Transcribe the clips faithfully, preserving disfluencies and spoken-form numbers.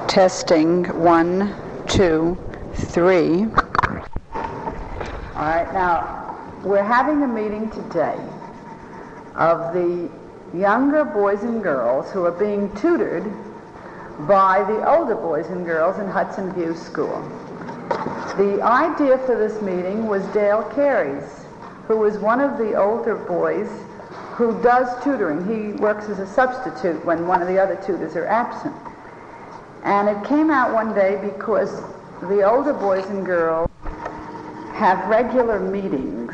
Testing, one, two, three. All right, now, we're having a meeting today of the younger boys and girls who are being tutored by the older boys and girls in Hudson View School. The idea for this meeting was Dale Carey's, who was one of the older boys who does tutoring. He works as a substitute when one of the other tutors are absent. And it came out one day because the older boys and girls have regular meetings.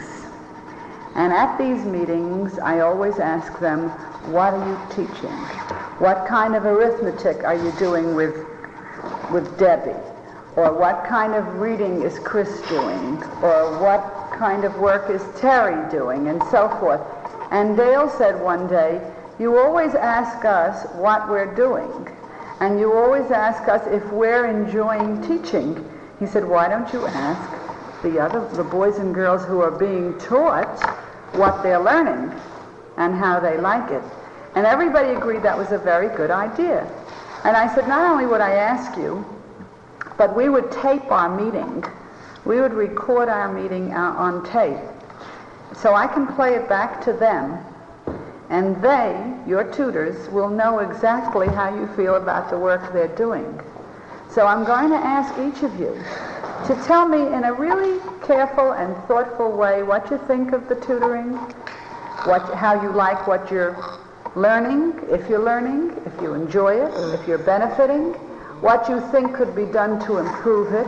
And at these meetings, I always ask them, what are you teaching? What kind of arithmetic are you doing with, with Debbie? Or what kind of reading is Chris doing? Or what kind of work is Terry doing? And so forth. And Dale said one day, you always ask us what we're doing. And you always ask us if we're enjoying teaching. He said, why don't you ask the other, the boys and girls who are being taught what they're learning and how they like it? And everybody agreed that was a very good idea. And I said, not only would I ask you, but we would tape our meeting. We would record our meeting on tape. So I can play it back to them. And they, your tutors, will know exactly how you feel about the work they're doing. So I'm going to ask each of you to tell me in a really careful and thoughtful way what you think of the tutoring, what, how you like what you're learning, if you're learning, if you enjoy it, if you're benefiting, what you think could be done to improve it,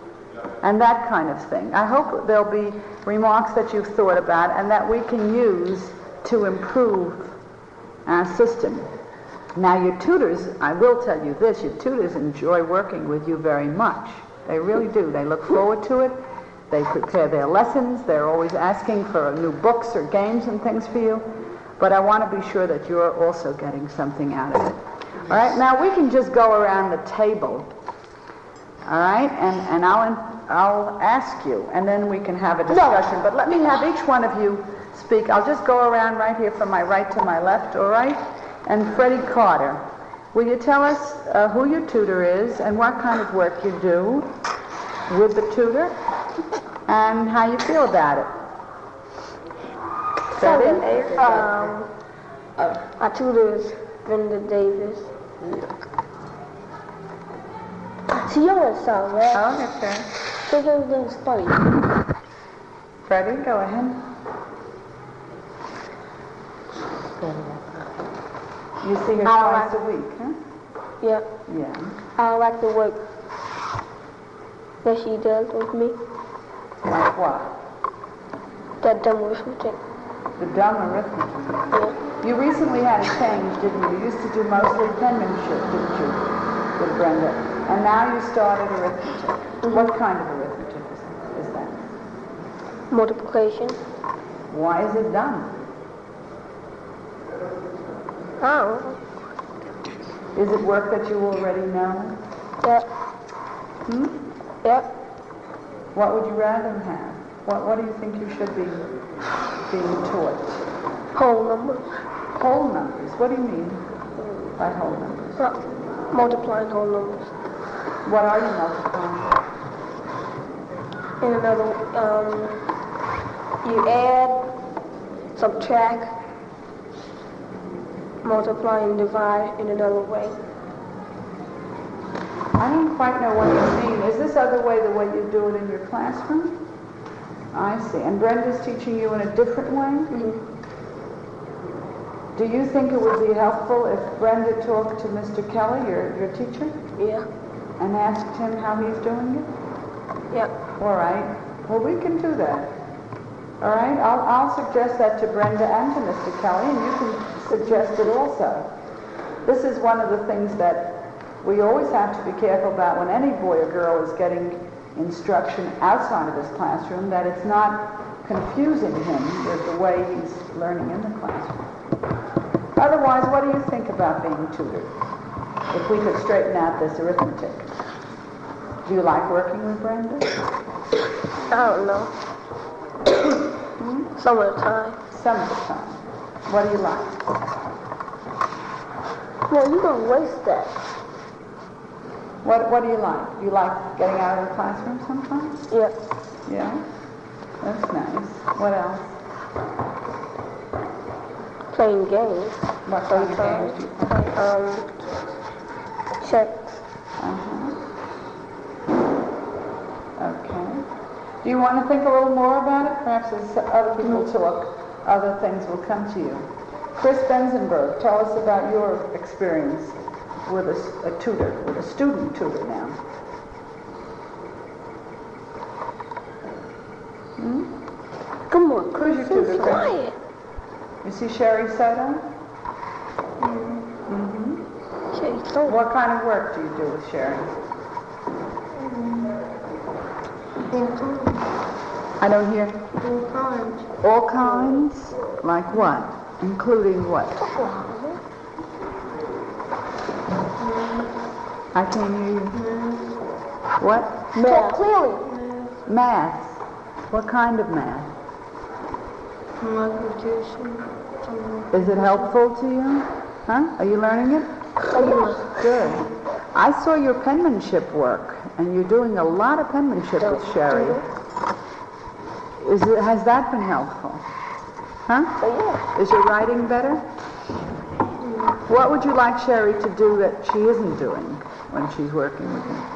and that kind of thing. I hope there'll be remarks that you've thought about and that we can use to improve our system. Now, your tutors, I will tell you this, your tutors enjoy working with you very much. They really do. They look forward to it. They prepare their lessons. They're always asking for new books or games and things for you. But I want to be sure that you're also getting something out of it. All right? Now, we can just go around the table. All right? And, and I'll, I'll ask you, and then we can have a discussion. But let me have each one of you speak. I'll just go around right here from my right to my left, all right? And Freddie Carter, will you tell us uh, who your tutor is and what kind of work you do with the tutor and how you feel about it? Freddie? Um, uh, our tutor is Brenda Davis. She always sounds right. Oh, okay. So everything's funny. Freddie, go ahead. You see her twice a week, huh? Yeah. Yeah. I like the work that she does with me. Like what? That dumb arithmetic. The dumb arithmetic. Yeah. You recently had a change, didn't you? You used to do mostly penmanship, didn't you, with Brenda? And now you started arithmetic. Mm-hmm. What kind of arithmetic is, is that? Multiplication. Why is it dumb? Oh. Is it work that you already know? Yep. Hmm? Yep. What would you rather have? What What do you think you should be being taught? Whole numbers. Whole numbers. What do you mean by whole numbers? Well, multiplying whole numbers. What are you multiplying? In another, um, you add, subtract, multiply and divide in another way. I don't quite know what you mean. Is this other way the way you do it in your classroom? I see. And Brenda's teaching you in a different way? Mm-hmm. Do you think it would be helpful if Brenda talked to Mister Kelly, your, your teacher? Yeah. And asked him how he's doing it? Yep. All right. Well, we can do that. All right? I'll, I'll suggest that to Brenda and to Mister Kelly, and you can suggest it also. This is one of the things that we always have to be careful about when any boy or girl is getting instruction outside of his classroom, that it's not confusing him with the way he's learning in the classroom. Otherwise, what do you think about being tutored? If we could straighten out this arithmetic. Do you like working with Brenda? I don't know. Hmm? Some of the time. Some of the time. What do you like? Well, you're going to waste that. What What do you like? Do you like getting out of the classroom sometimes? Yeah. Yeah. That's nice. What else? Playing games. What kind of games do you play? Um, check. Uh-huh. Okay. Do you want to think a little more about it? Perhaps as other people talk, other things will come to you. Chris Benzenberg, tell us about your experience with a, a tutor, with a student tutor now. Hmm? Come on, Who's your tutor, Chris? quiet. You see Sherry Soto? Mm-hmm. Sherry Soto. What kind of work do you do with Sherry? I don't hear. All kinds. All kinds? Like what? Including what? I can't hear you. What? Math. Clearly. Math. What kind of math? Multiplication. Is it helpful to you? Huh? Are you learning it? Good. I saw your penmanship work, and you're doing a lot of penmanship with Sherry. Is it, has that been helpful? Huh? Yeah. Is your writing better? What would you like Sherry to do that she isn't doing when she's working with you?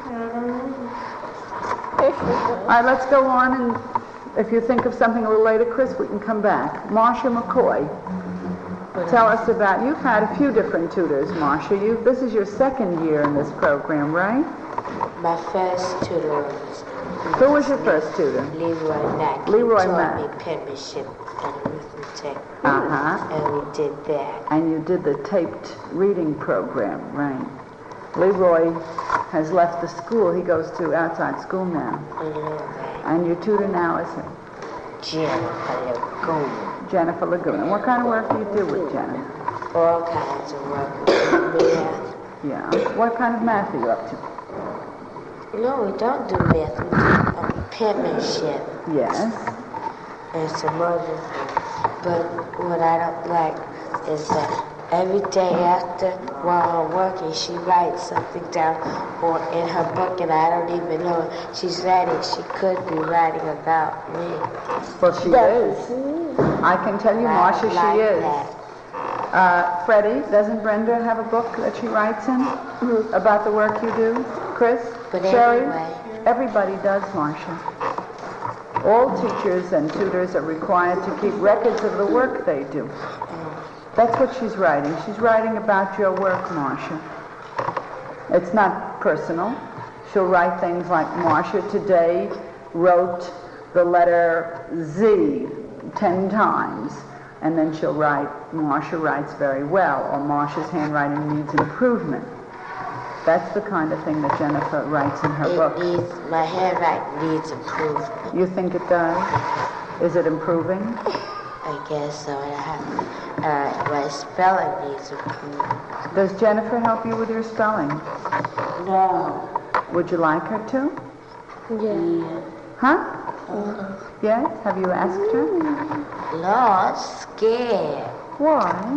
All right, let's go on, and if you think of something a little later, Chris, we can come back. Marcia McCoy, tell us about, you've had a few different tutors, Marcia. You, this is your second year in this program, right? My first tutor was... Who was your first tutor? Leroy Mack. Leroy he taught Mack. me penmanship and arithmetic. Uh-huh. And we did that. And you did the taped reading program, right? Leroy has left the school. He goes to outside school now. Mm-hmm. And your tutor now is Jennifer Laguna. Jennifer Laguna. What kind of work do you do with Jennifer? All kinds of work. Math. Yeah. What kind of math are you up to? No, we don't do math. We do um, penmanship Yes. and some other things. But what I don't like is that every day after, while I'm working, she writes something down or in her book, and I don't even know she's writing. She could be writing about me. Well, she is. I can tell you, I Marcia, don't like she is. that. Uh, Freddie, doesn't Brenda have a book that she writes in about the work you do? Chris? But Sherry? anyway. Everybody does, Marcia. All teachers and tutors are required to keep records of the work they do. That's what she's writing. She's writing about your work, Marcia. It's not personal. She'll write things like, Marcia today wrote the letter Z ten times. And then she'll write, Marcia writes very well, or Marcia's handwriting needs improvement. That's the kind of thing that Jennifer writes in her It book. needs, my handwriting needs improvement. You think it does? Is it improving? I guess so. I have, uh, my spelling needs improvement. Does Jennifer help you with your spelling? No. Would you like her to? Yeah. Huh? Yes? Have you asked her? No, I'm scared. Why?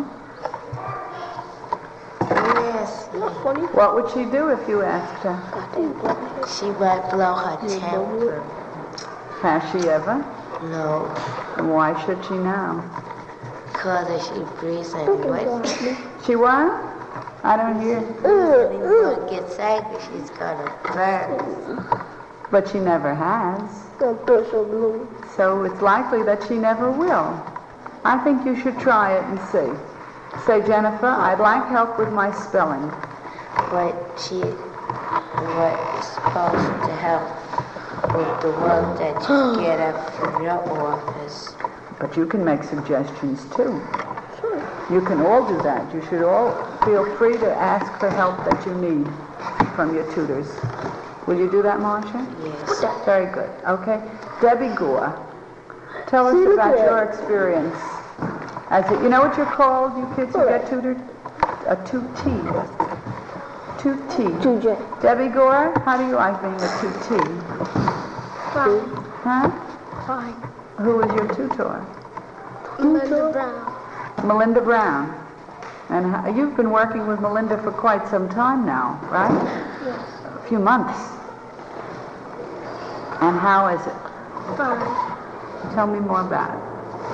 Yes. What would she do if you asked her? She might blow her temper. Has she ever? No. And why should she now? Because if she breathes and what? She what? I don't hear. When one gets angry, she's gonna burn. But she never has. blue. So it's likely that she never will. I think you should try it and see. Say, Jennifer, I'd like help with my spelling. But she, what is supposed to help with the work that you get up from your office? But you can make suggestions too. You can all do that. You should all feel free to ask for help that you need from your tutors. Will you do that, Marcia? Yes. Very good. Okay. Debbie Gore, tell us about your experience. As a, you know what you're called, you kids who get tutored? A two-T. Two-T. two J. Debbie Gore, how do you like being a two-T? Fine. Huh? Fine. Who was your tutor? Melinda Brown. Melinda Brown. And how, you've been working with Melinda for quite some time now, right? Yes. few months. And how is it? Fine. Tell me more about it.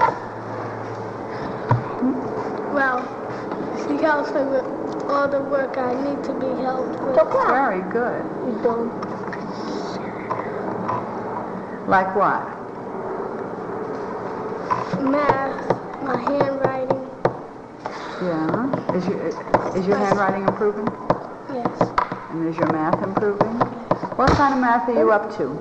Well, she helps me with all the work I need to be helped with. Very good. You don't. Like what? Math, my handwriting. Yeah. Is your, is your handwriting improving? Yes. And is your math improving? What kind of math are you up to?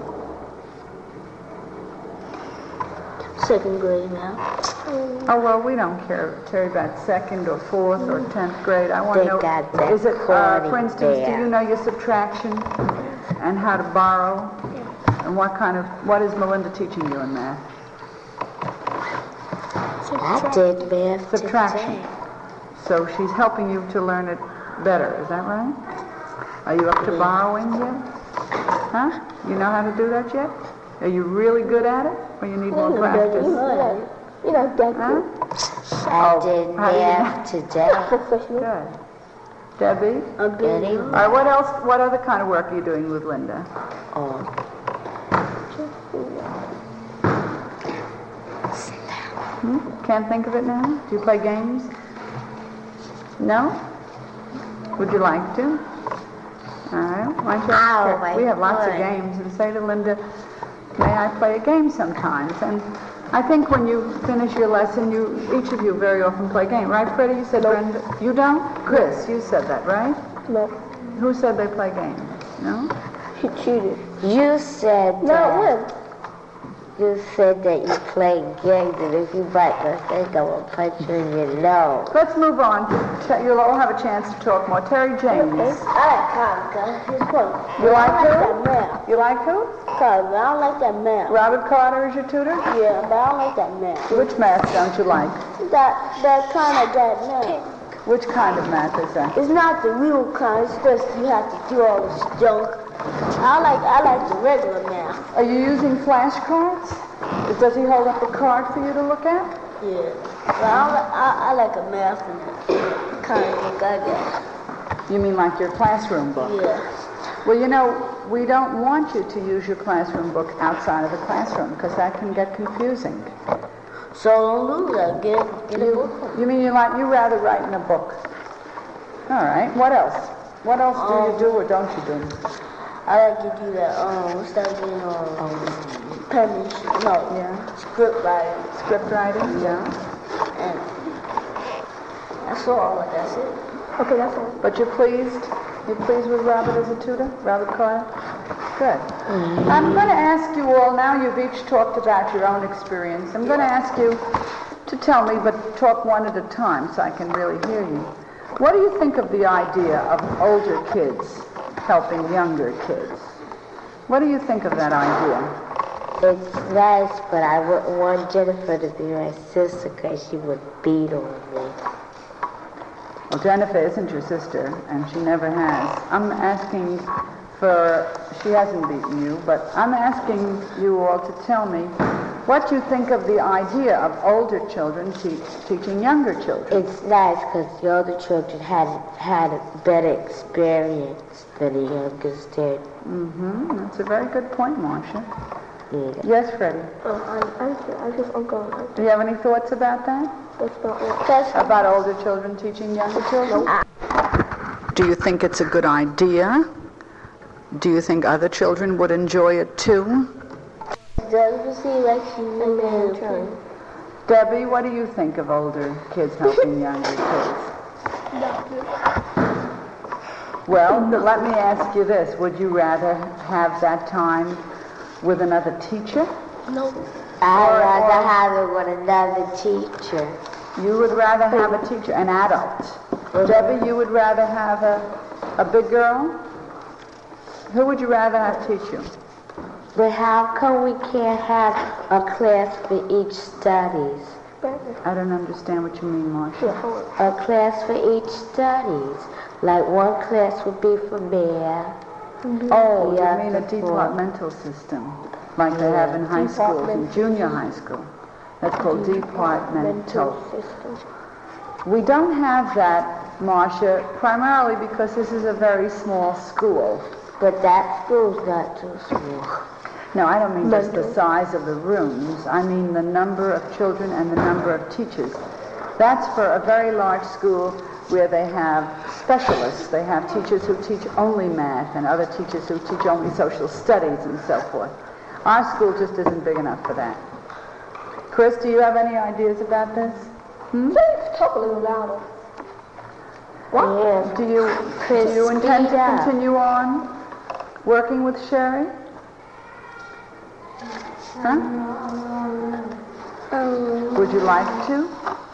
Second grade now. Oh, well, we don't care, Terry, about second or fourth or tenth grade. I want They to know, got that is it, uh, for coding instance, do there. you know your subtraction and how to borrow? And what kind of, what is Melinda teaching you in math? I did math Subtraction. today. So she's helping you to learn it better, is that right? Are you up to borrowing yet? Huh? You know how to do that yet? Are you really good at it? Or you need more practice? You know, that Huh? I Oh, did how do you math today. professional. Good. Debbie? I'm doing Anyway. All right, what else, what other kind of work are you doing with Linda? Oh, Hmm? Can't think of it now? Do you play games? No? Would you like to? All right, why don't you ask Oh, her? my We have lots of God. games, and say to Linda, may I play a game sometimes? And I think when you finish your lesson, you, each of you very often play a game, right, Freddie? You said Brenda. You don't? Chris, you said that, right? No, Who said they play games? No? she cheated. you said No, that. when? You said that you play games, and if you bite my finger, I will punch you in your nose. Let's move on. Te- You'll all have a chance to talk more. Terry James. I like Carter. He's funny. You like I like who? that math. You like who? Carter, I don't like that math. Robert Carter is your tutor? Yeah, but I don't like that math. Which math don't you like? That that kind of that math. Which kind of math is that? It's not the real kind. It's just you have to do all this junk. I like I like the regular math. Are you using flashcards? Does he hold up a card for you to look at? Yeah. But I, don't li- I, I like a math and kind of book I got. You mean like your classroom book? Yeah. Well, you know, we don't want you to use your classroom book outside of the classroom because that can get confusing. So don't lose that. Get get a You, book. you mean you like you rather write in a book? All right. What else? What else do you do or don't you do? I like to do that. Um, what's that again? Um, penmanship. No. Yeah. Script writing. Script writing? Yeah. And that's all. That's it. Okay, that's all. But you're pleased? You're pleased with Robert as a tutor? Robert Carter? Good. I'm going to ask you all, now you've each talked about your own experience, I'm going to ask you to tell me, but talk one at a time so I can really hear you. What do you think of the idea of older kids helping younger kids? What do you think of that idea? It's nice, but I wouldn't want Jennifer to be my sister because she would beat on me. Well, Jennifer isn't your sister, and she never has. I'm asking for, she hasn't beaten you, but I'm asking you all to tell me what you think of the idea of older children te- teaching younger children. It's nice because the older children had had a better experience than the youngest did. Mm-hmm. That's a very good point, Marcia. Yeah. Yes, Freddie. Uh, I, I, I just, I'm going. Do you have any thoughts about that? That's not what. That's About older children teaching younger children? Do you think it's a good idea? Do you think other children would enjoy it too? Does you see like she made turn? Debbie, what do you think of older kids helping younger kids? Well, let me ask you this. Would you rather have that time with another teacher? No. I'd Or- rather or- have it with another teacher. You would rather have a teacher, an adult. Debbie, you would rather have a, a big girl? Who would you rather have teach you? But how come we can't have a class for each studies? I don't understand what you mean, Marcia. A class for each studies. Like one class would be for math. Oh, Yeah, you mean a the four. departmental system, like they have in high schools, in junior high school. That's called departmental. system. We don't have that, Marcia, primarily because this is a very small school. But that school's not too small. No, I don't mean just the size of the rooms. I mean the number of children and the number of teachers. That's for a very large school where they have specialists. They have teachers who teach only math and other teachers who teach only social studies and so forth. Our school just isn't big enough for that. Chris, do you have any ideas about this? Hmm? Please talk a little louder. What? Yeah. Do you, Chris, do you intend speak to up. continue on working with Sherry? Huh? Um, Would you like to?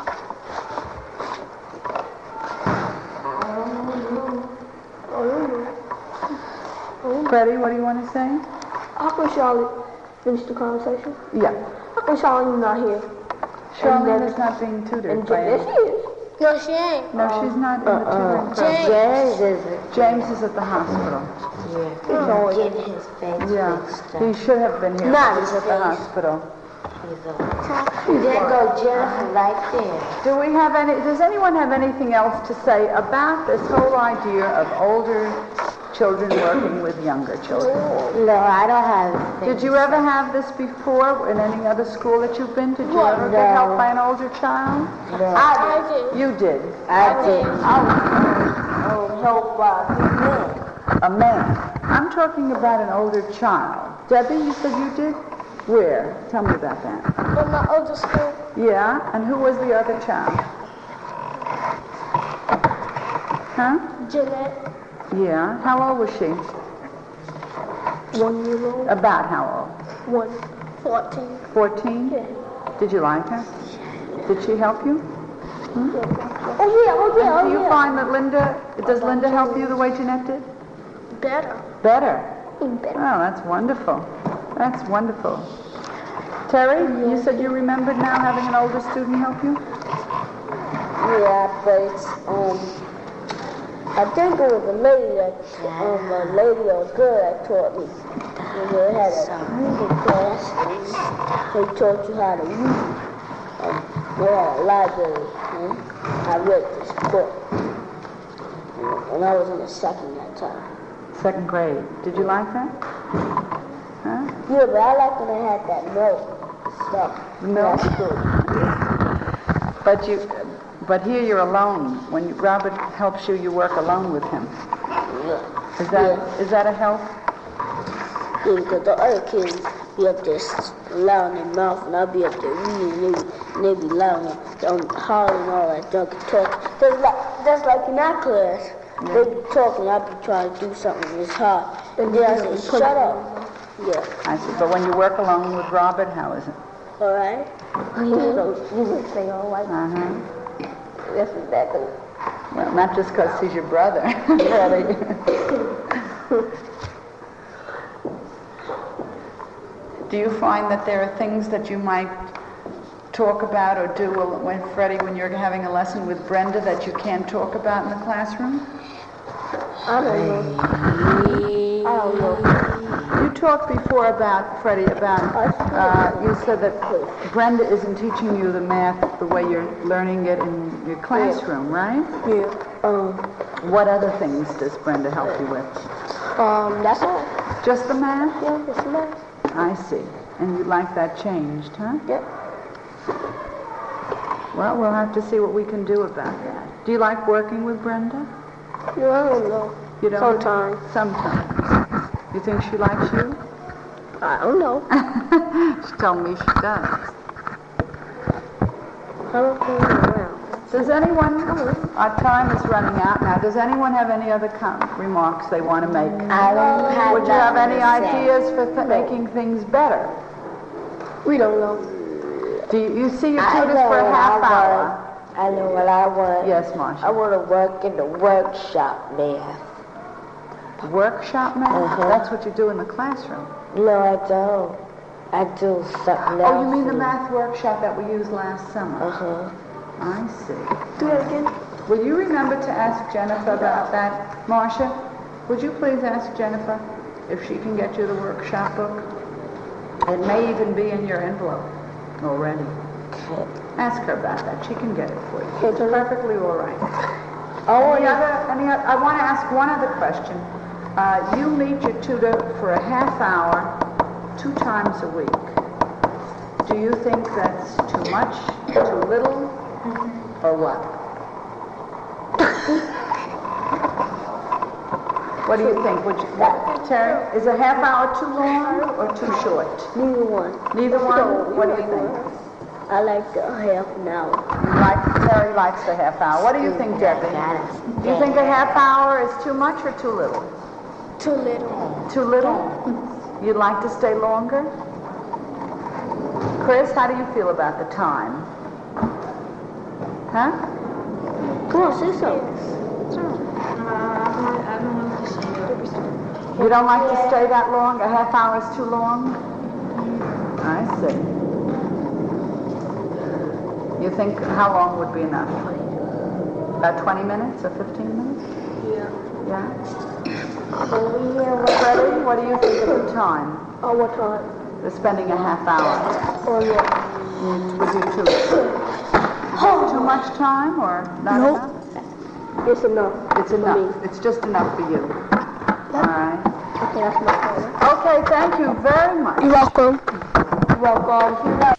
Freddie, what do you want to say? how can Charlotte finish the conversation? Yeah. How can Charlotte not here? Charlene then- is not being tutored And by yes, any... she is. No, she ain't. No, she's not in the tutoring program. James isn't. James is at the hospital. Yeah. Getting his face Yeah. fixed up. He should have been here, Not but he's his at the face. hospital. He's a- There go Jennifer right there. Do we have any, does anyone have anything else to say about this whole idea of older children working with younger children? No, I don't have anything. Did you ever have this before in any other school that you've been to? Did you ever get No. helped by an older child? No. I did. You did. I did. I was um, helped by two men. A man. I'm talking about an older child. Debbie, you said you did? Where? Tell me about that. In my older school, Yeah, and who was the other child? Huh? Jeanette, Yeah. How old was she? One year old. About how One. fourteen. old? Fourteen? Yeah. Did you like her? Did she help you? Oh yeah, oh yeah, Do oh you yeah. find that Linda, does Linda help you the way Jeanette did? Better. Better. Better. Oh, that's wonderful. That's wonderful. Terry, you said you remembered now having an older student help you? Yeah, but it's, um, I think it was a lady that, um, a lady or a girl that taught me. And they had a reading class, and they taught you how to read. Um, we had a library, and I read this book. And I was in the second that time. Second grade. Did you like that? Huh? Yeah, but I like when I had that milk stuff. Milk? That's good. But you, but here you're alone. When Robert helps you, you work alone with him. Yeah. Is that is that a help? Yeah, because the other kids be up there s- loud in their mouth, and I'll be up there reading, and they be, and they be loud and um, hollering and all that junk and talking. That's like, that's like in our class. They be talking, I'll be trying to do something, and it's hard. And then I say, shut up. Yeah. I see. But when you work alone with Robert, how is it? All right? So you would say, all right. Uh-huh. That's exactly. Well, not just because he's your brother. Freddie. Do you find that there are things that you might talk about or do when, Freddie, when you're having a lesson with Brenda that you can't talk about in the classroom? I don't know. I don't know. You talked before about, Freddie, about, uh, you said that Brenda isn't teaching you the math the way you're learning it in your classroom, right? Yeah. Um, What other things does Brenda help you with? um, that's all. Just the math? Yeah, that's nice. I see. And you'd like that changed, huh? Yep. Well, we'll have to see what we can do about that. Do you like working with Brenda? No, I don't know. You don't? Sometimes. Sometimes. You think she likes you? I don't know. She told me she does. I don't know around. Does anyone, our time is running out now, does anyone have any other com- remarks they want to make? I don't have Would you have nothing any to say. ideas for th- making things better? We don't know. Do you, you see your I tutors know for a what half I hour? want. I know what I want. Yes, I Marcia. want to work in the workshop, math. Workshop math? Uh-huh. That's what you do in the classroom. No, I don't. I do something else. Oh, you mean the math workshop that we used last summer? Uh-huh. I see. Do that again. Will you remember to ask Jennifer about that? Marcia, would you please ask Jennifer if she can get you the workshop book? It may even be in your envelope already. Okay. Ask her about that. She can get it for you. It's perfectly all right. I want Any to... other, any, oth- I want to ask one other question. Uh, you meet your tutor for a half hour, two times a week. Do you think that's too much, too little, or what? What do you think? Would you, what, Terry, is a half hour too long or too short? Neither one. Neither one? What do you think? I like the half an hour. You like, Terry likes the half hour. What do you think, Debbie? Do you think a half hour is too much or too little? Too little. Too little? You'd like to stay longer? Chris, how do you feel about the time? Huh? Come on, say something. You don't like to stay that long? A half hour is too long? I see. You think how long would be enough? About twenty minutes or fifteen minutes? Yeah. Yeah? Freddie, what do you think of the time? Oh, what time? We're spending a half hour. Oh, yeah. Would you too? Too much time or not Nope. enough? It's enough. It's for enough. me. It's just enough for you. All right. Okay, that's my phone. Okay, thank you very much. You're welcome. You're welcome.